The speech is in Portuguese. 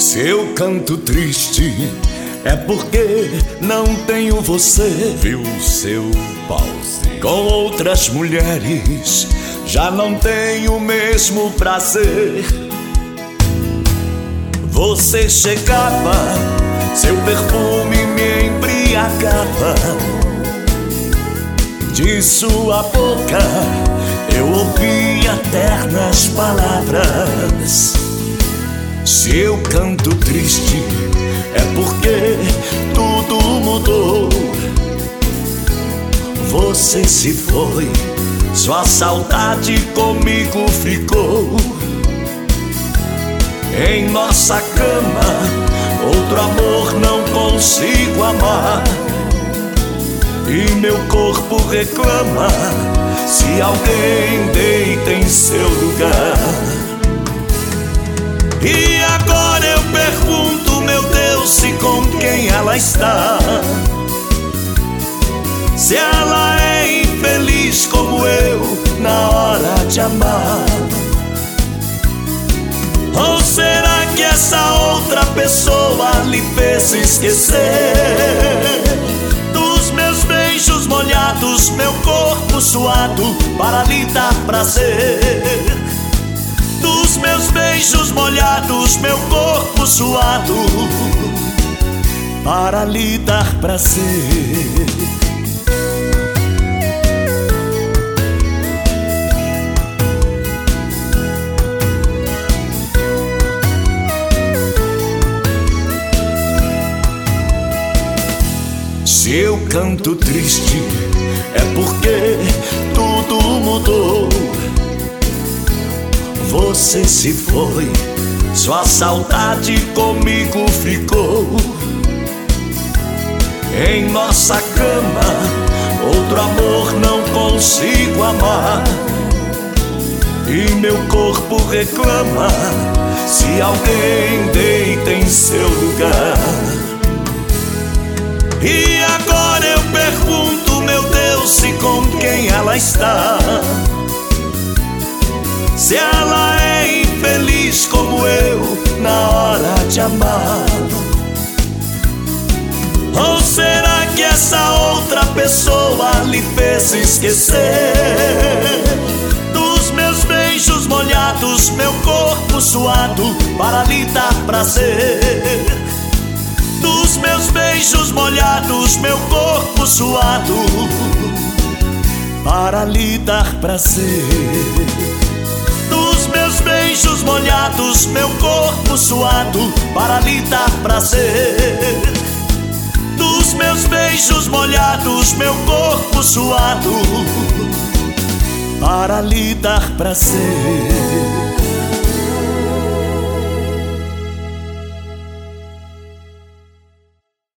Se eu canto triste, é porque não tenho você. Viu seu pause com outras mulheres, já não tenho o mesmo prazer. Você chegava, seu perfume me embriagava. De sua boca eu ouvia ternas palavras. Se eu canto triste, é porque tudo mudou. Você se foi, sua saudade comigo ficou. Em nossa cama, outro amor não consigo amar. E meu corpo reclama se alguém deita em seu lugar. E agora eu pergunto, meu Deus, se com quem ela está. Se ela é infeliz como eu na hora de amar. Ou será que essa outra pessoa lhe fez esquecer dos meus beijos molhados, meu corpo suado para lhe dar prazer? Dos meus beijos molhados, meu corpo suado para lhe dar prazer. Se eu canto triste, é porque tudo mudou. Você se foi, sua saudade comigo ficou. Em nossa cama, outro amor não consigo amar. E meu corpo reclama se alguém deita em seu lugar. E agora eu pergunto, meu Deus, se com quem ela está. Se ela é infeliz como eu na hora de amar. Ou será que essa outra pessoa lhe fez esquecer dos meus beijos molhados, meu corpo suado para lhe dar prazer? Dos meus beijos molhados, meu corpo suado para lhe dar prazer. Dos meus beijos molhados, meu corpo suado para lhe dar prazer. Dos meus beijos molhados, meu corpo suado para lhe dar prazer.